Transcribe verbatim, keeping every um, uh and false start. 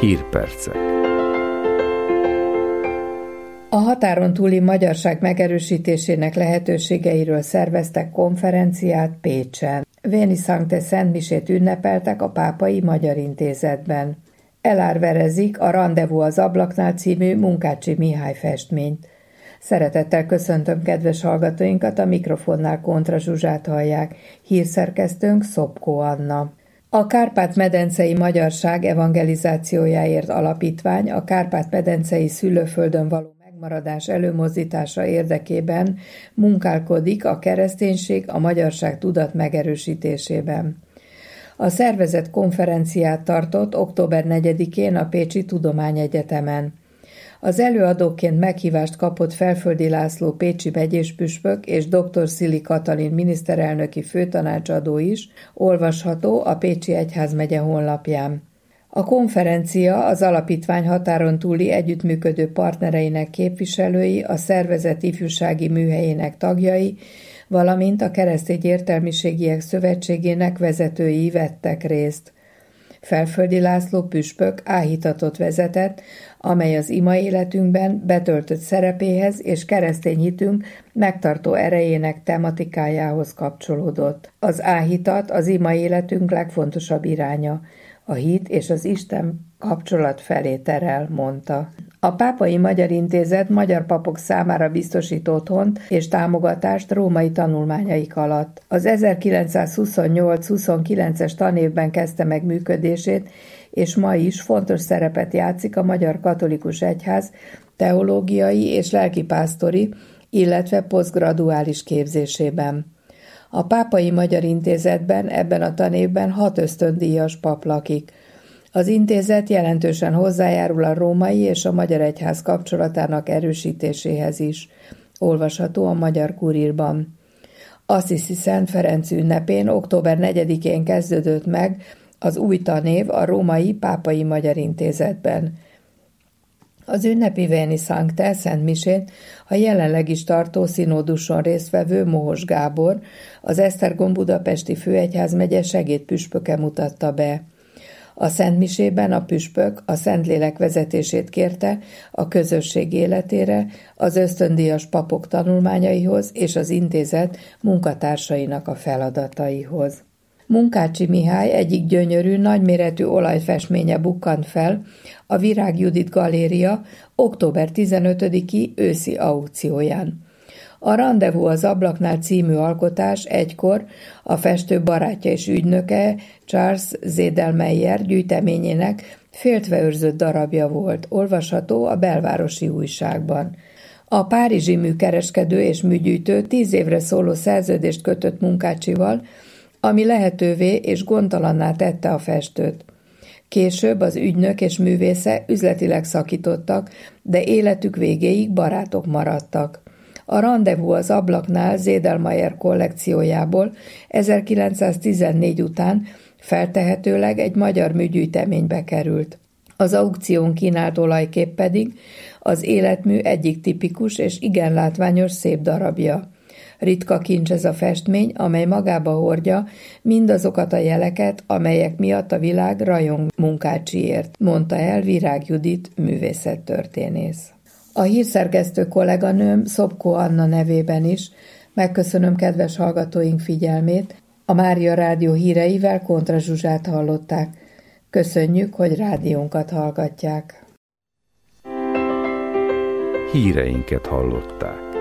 Hírpercek. A határon túli magyarság megerősítésének lehetőségeiről szerveztek konferenciát Pécsen. Veni Sancte szentmisét ünnepeltek a Pápai Magyar Intézetben. Elárverezik a Randevú az ablaknál című Munkácsy Mihály festményt. Szeretettel köszöntöm kedves hallgatóinkat, a mikrofonnál Kontra Zsuzsát hallják, hírszerkesztőnk Szopkó Anna. A Kárpát-medencei Magyarság Evangelizációjáért Alapítvány a Kárpát-medencei szülőföldön való megmaradás előmozdítása érdekében munkálkodik a kereszténység, a magyarság tudat megerősítésében. A szervezet konferenciát tartott október negyedikén a Pécsi Tudományegyetemen. Az előadóként meghívást kapott Felföldi László pécsi megyéspüspök és dr. Szili Katalin miniszterelnöki főtanácsadó is olvasható a Pécsi Egyházmegye honlapján. A konferencia az alapítvány határon túli együttműködő partnereinek képviselői, a szervezet ifjúsági műhelyének tagjai, valamint a Keresztény Értelmiségiek Szövetségének vezetői vettek részt. Felföldi László püspök áhítatot vezetett, amely az ima életünkben betöltött szerepéhez és keresztény hitünk megtartó erejének tematikájához kapcsolódott. Az áhítat az ima életünk legfontosabb iránya, a hit és az Isten kapcsolat felé terel, mondta. A Pápai Magyar Intézet magyar papok számára biztosít otthont és támogatást római tanulmányaik alatt. Az ezerkilencszázhuszonnyolc-huszonkilences tanévben kezdte meg működését, és ma is fontos szerepet játszik a Magyar Katolikus Egyház teológiai és lelkipásztori, illetve posztgraduális képzésében. A Pápai Magyar Intézetben ebben a tanévben hat ösztöndíjas pap lakik. Az intézet jelentősen hozzájárul a római és a magyar egyház kapcsolatának erősítéséhez is. Olvasható a Magyar Kurírban. Assisi Szent Ferenc ünnepén október negyedikén kezdődött meg az új tanév a Római Pápai Magyar Intézetben. Az ünnepi Veni Sancte szentmisén a jelenleg is tartó színóduson résztvevő Mohos Gábor, az Esztergom budapesti főegyházmegye segédpüspöke mutatta be. A szentmisében a püspök a Szentlélek vezetését kérte a közösség életére, az ösztöndíjas papok tanulmányaihoz és az intézet munkatársainak a feladataihoz. Munkácsy Mihály egyik gyönyörű, nagyméretű olajfestménye bukkant fel a Virág Judit Galéria október tizenötödiki őszi aukcióján. A Randevú az ablaknál című alkotás egykor a festő barátja és ügynöke Charles Zedelmeyer gyűjteményének féltve őrzött darabja volt, olvasható a Belvárosi Újságban. A párizsi műkereskedő és műgyűjtő tíz évre szóló szerződést kötött Munkácsival, ami lehetővé és gondtalanná tette a festőt. Később az ügynök és művésze üzletileg szakítottak, de életük végéig barátok maradtak. A Randevú az ablaknál Zedelmeyer kollekciójából ezerkilencszáztizennégy után feltehetőleg egy magyar műgyűjteménybe került. Az aukción kínált olajkép pedig az életmű egyik tipikus és igen látványos szép darabja. Ritka kincs ez a festmény, amely magába hordja mindazokat a jeleket, amelyek miatt a világ rajong Munkácsyért, mondta el Virág Judit művészettörténész. A hírszerkesztő kolléganőm Szopkó Anna nevében is megköszönöm kedves hallgatóink figyelmét. A Mária Rádió híreivel Kontra Zsuzsát hallották. Köszönjük, hogy rádiónkat hallgatják. Híreinket hallották.